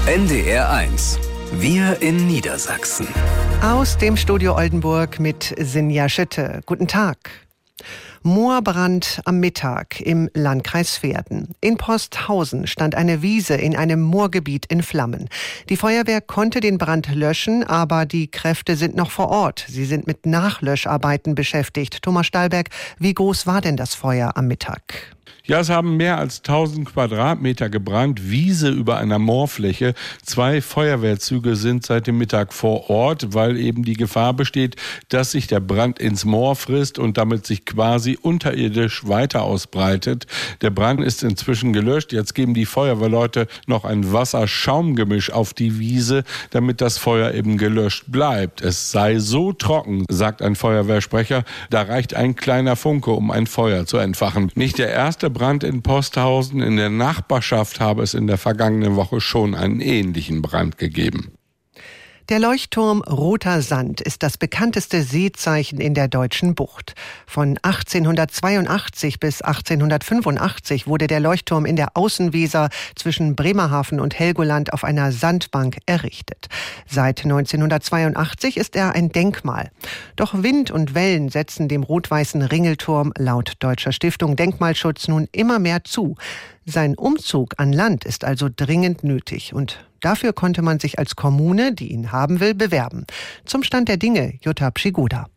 NDR1. Wir in Niedersachsen. Aus dem Studio Oldenburg mit Sinja Schütte. Guten Tag. Moorbrand am Mittag im Landkreis Verden. In Posthausen stand eine Wiese in einem Moorgebiet in Flammen. Die Feuerwehr konnte den Brand löschen, aber die Kräfte sind noch vor Ort. Sie sind mit Nachlöscharbeiten beschäftigt. Thomas Stahlberg, wie groß war denn das Feuer am Mittag? Ja, es haben mehr als 1000 Quadratmeter gebrannt, Wiese über einer Moorfläche. 2 Feuerwehrzüge sind seit dem Mittag vor Ort, weil eben die Gefahr besteht, dass sich der Brand ins Moor frisst und damit sich quasi unterirdisch weiter ausbreitet. Der Brand ist inzwischen gelöscht. Jetzt geben die Feuerwehrleute noch ein Wasserschaumgemisch auf die Wiese, damit das Feuer eben gelöscht bleibt. Es sei so trocken, sagt ein Feuerwehrsprecher, da reicht ein kleiner Funke, um ein Feuer zu entfachen. Nicht der erste Brand in Posthausen, in der Nachbarschaft habe es in der vergangenen Woche schon einen ähnlichen Brand gegeben. Der Leuchtturm Roter Sand ist das bekannteste Seezeichen in der deutschen Bucht. Von 1882 bis 1885 wurde der Leuchtturm in der Außenweser zwischen Bremerhaven und Helgoland auf einer Sandbank errichtet. Seit 1982 ist er ein Denkmal. Doch Wind und Wellen setzen dem rot-weißen Ringelturm laut Deutscher Stiftung Denkmalschutz nun immer mehr zu. Sein Umzug an Land ist also dringend nötig und dafür konnte man sich als Kommune, die ihn haben will, bewerben. Zum Stand der Dinge, Jutta Pschigoda.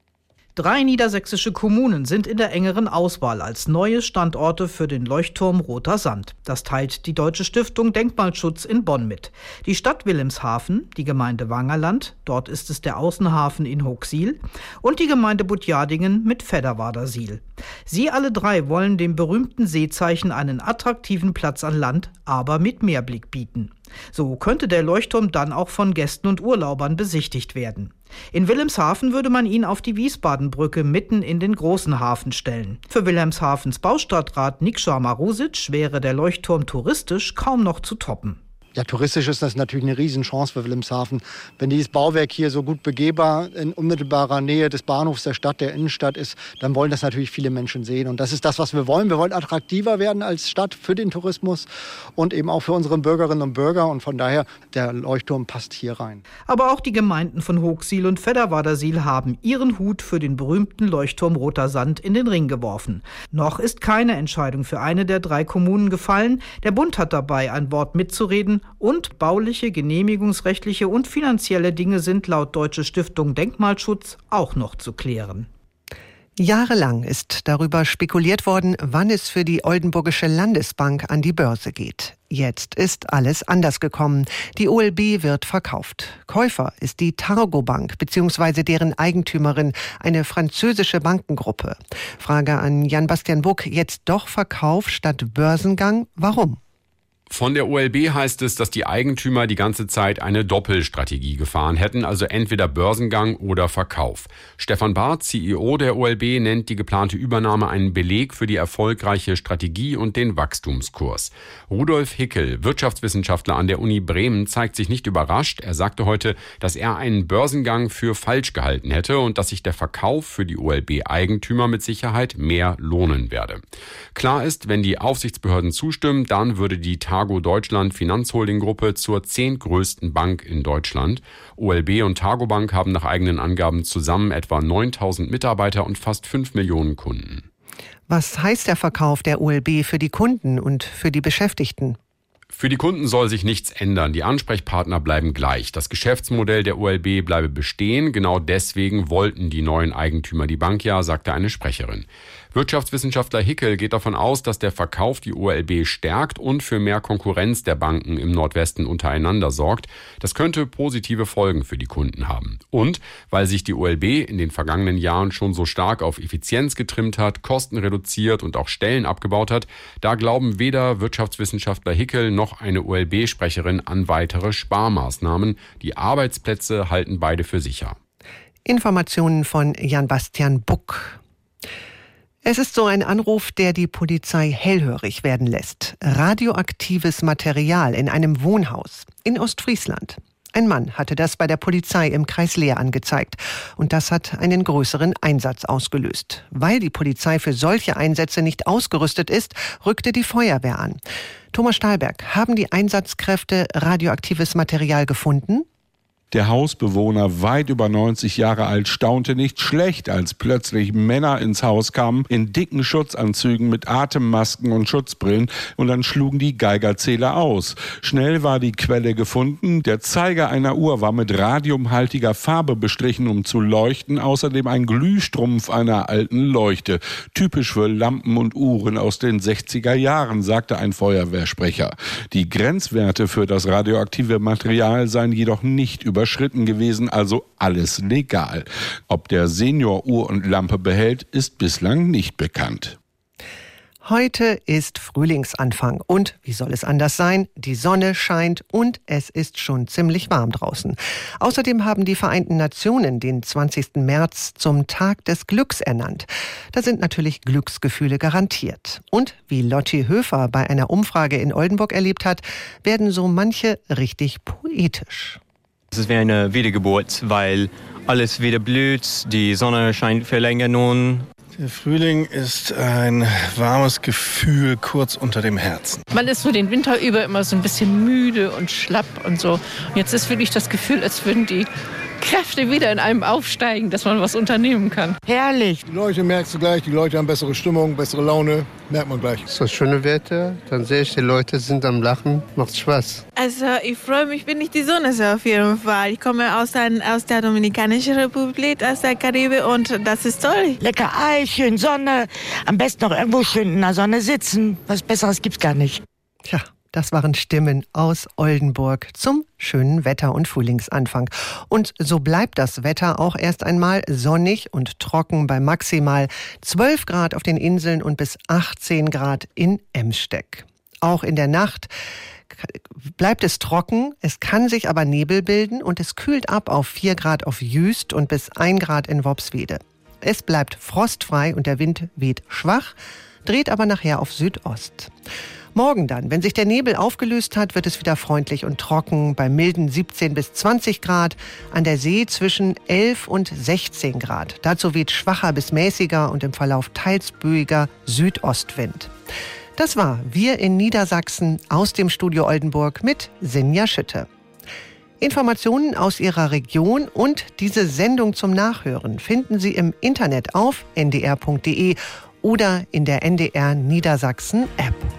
3 niedersächsische Kommunen sind in der engeren Auswahl als neue Standorte für den Leuchtturm Roter Sand. Das teilt die Deutsche Stiftung Denkmalschutz in Bonn mit. Die Stadt Wilhelmshaven, die Gemeinde Wangerland, dort ist es der Außenhafen in Hooksiel, und die Gemeinde Butjadingen mit Vedderwadersiel. Sie alle 3 wollen dem berühmten Seezeichen einen attraktiven Platz an Land, aber mit Meerblick bieten. So könnte der Leuchtturm dann auch von Gästen und Urlaubern besichtigt werden. In Wilhelmshaven würde man ihn auf die Wiesbadenbrücke mitten in den großen Hafen stellen. Für Wilhelmshavens Baustadtrat Niksha Marusic wäre der Leuchtturm touristisch kaum noch zu toppen. Ja, touristisch ist das natürlich eine Riesenchance für Wilhelmshaven. Wenn dieses Bauwerk hier so gut begehbar in unmittelbarer Nähe des Bahnhofs der Stadt, der Innenstadt ist, dann wollen das natürlich viele Menschen sehen. Und das ist das, was wir wollen. Wir wollen attraktiver werden als Stadt für den Tourismus und eben auch für unsere Bürgerinnen und Bürger. Und von daher, der Leuchtturm passt hier rein. Aber auch die Gemeinden von Hooksiel und Vedderwadersiel haben ihren Hut für den berühmten Leuchtturm Roter Sand in den Ring geworfen. Noch ist keine Entscheidung für eine der 3 Kommunen gefallen. Der Bund hat dabei ein Wort mitzureden. Und bauliche, genehmigungsrechtliche und finanzielle Dinge sind laut Deutsche Stiftung Denkmalschutz auch noch zu klären. Jahrelang ist darüber spekuliert worden, wann es für die Oldenburgische Landesbank an die Börse geht. Jetzt ist alles anders gekommen. Die OLB wird verkauft. Käufer ist die Targo Bank bzw. deren Eigentümerin, eine französische Bankengruppe. Frage an Jan-Bastian Buck, jetzt doch Verkauf statt Börsengang. Warum? Von der OLB heißt es, dass die Eigentümer die ganze Zeit eine Doppelstrategie gefahren hätten, also entweder Börsengang oder Verkauf. Stefan Barth, CEO der OLB, nennt die geplante Übernahme einen Beleg für die erfolgreiche Strategie und den Wachstumskurs. Rudolf Hickel, Wirtschaftswissenschaftler an der Uni Bremen, zeigt sich nicht überrascht. Er sagte heute, dass er einen Börsengang für falsch gehalten hätte und dass sich der Verkauf für die OLB-Eigentümer mit Sicherheit mehr lohnen werde. Klar ist, wenn die Aufsichtsbehörden zustimmen, dann würde die Targo Deutschland Finanzholding-Gruppe zur 10. größten Bank in Deutschland. OLB und Targo Bank haben nach eigenen Angaben zusammen etwa 9000 Mitarbeiter und fast 5 Millionen Kunden. Was heißt der Verkauf der OLB für die Kunden und für die Beschäftigten? Für die Kunden soll sich nichts ändern. Die Ansprechpartner bleiben gleich. Das Geschäftsmodell der OLB bleibe bestehen. Genau deswegen wollten die neuen Eigentümer die Bank ja, sagte eine Sprecherin. Wirtschaftswissenschaftler Hickel geht davon aus, dass der Verkauf die OLB stärkt und für mehr Konkurrenz der Banken im Nordwesten untereinander sorgt. Das könnte positive Folgen für die Kunden haben. Und weil sich die OLB in den vergangenen Jahren schon so stark auf Effizienz getrimmt hat, Kosten reduziert und auch Stellen abgebaut hat, da glauben weder Wirtschaftswissenschaftler Hickel noch eine OLB-Sprecherin an weitere Sparmaßnahmen. Die Arbeitsplätze halten beide für sicher. Informationen von Jan-Bastian Buck. Es ist so ein Anruf, der die Polizei hellhörig werden lässt. Radioaktives Material in einem Wohnhaus in Ostfriesland. Ein Mann hatte das bei der Polizei im Kreis Leer angezeigt. Und das hat einen größeren Einsatz ausgelöst. Weil die Polizei für solche Einsätze nicht ausgerüstet ist, rückte die Feuerwehr an. Thomas Stahlberg, haben die Einsatzkräfte radioaktives Material gefunden? Der Hausbewohner, weit über 90 Jahre alt, staunte nicht schlecht, als plötzlich Männer ins Haus kamen, in dicken Schutzanzügen mit Atemmasken und Schutzbrillen, und dann schlugen die Geigerzähler aus. Schnell war die Quelle gefunden. Der Zeiger einer Uhr war mit radiumhaltiger Farbe bestrichen, um zu leuchten. Außerdem ein Glühstrumpf einer alten Leuchte. Typisch für Lampen und Uhren aus den 60er Jahren, sagte ein Feuerwehrsprecher. Die Grenzwerte für das radioaktive Material seien jedoch nicht überschritten gewesen, also alles legal. Ob der Senior Uhr und Lampe behält, ist bislang nicht bekannt. Heute ist Frühlingsanfang und, wie soll es anders sein, die Sonne scheint und es ist schon ziemlich warm draußen. Außerdem haben die Vereinten Nationen den 20. März zum Tag des Glücks ernannt. Da sind natürlich Glücksgefühle garantiert. Und wie Lotti Höfer bei einer Umfrage in Oldenburg erlebt hat, werden so manche richtig poetisch. Es ist wie eine Wiedergeburt, weil alles wieder blüht, die Sonne scheint für länger nun. Der Frühling ist ein warmes Gefühl kurz unter dem Herzen. Man ist so den Winter über immer so ein bisschen müde und schlapp und so. Und jetzt ist wirklich das Gefühl, als würden die Kräfte wieder in einem aufsteigen, dass man was unternehmen kann. Herrlich. Die Leute merkst du gleich, die Leute haben bessere Stimmung, bessere Laune, merkt man gleich. Es ist das schöne Wetter, dann sehe ich, die Leute sind am Lachen, macht Spaß. Also ich freue mich, wenn ich die Sonne sehe auf jeden Fall. Ich komme aus der Dominikanischen Republik, aus der Karibik und das ist toll. Lecker Eis, schön Sonne, am besten noch irgendwo schön in der Sonne sitzen. Was Besseres gibt's gar nicht. Tja, das waren Stimmen aus Oldenburg zum schönen Wetter und Frühlingsanfang. Und so bleibt das Wetter auch erst einmal sonnig und trocken bei maximal 12 Grad auf den Inseln und bis 18 Grad in Emsteck. Auch in der Nacht bleibt es trocken, es kann sich aber Nebel bilden und es kühlt ab auf 4 Grad auf Jüst und bis 1 Grad in Worpswede. Es bleibt frostfrei und der Wind weht schwach, dreht aber nachher auf Südost. Morgen dann, wenn sich der Nebel aufgelöst hat, wird es wieder freundlich und trocken bei milden 17 bis 20 Grad, an der See zwischen 11 und 16 Grad. Dazu weht schwacher bis mäßiger und im Verlauf teils böiger Südostwind. Das war Wir in Niedersachsen aus dem Studio Oldenburg mit Sinja Schütte. Informationen aus Ihrer Region und diese Sendung zum Nachhören finden Sie im Internet auf ndr.de oder in der NDR Niedersachsen App.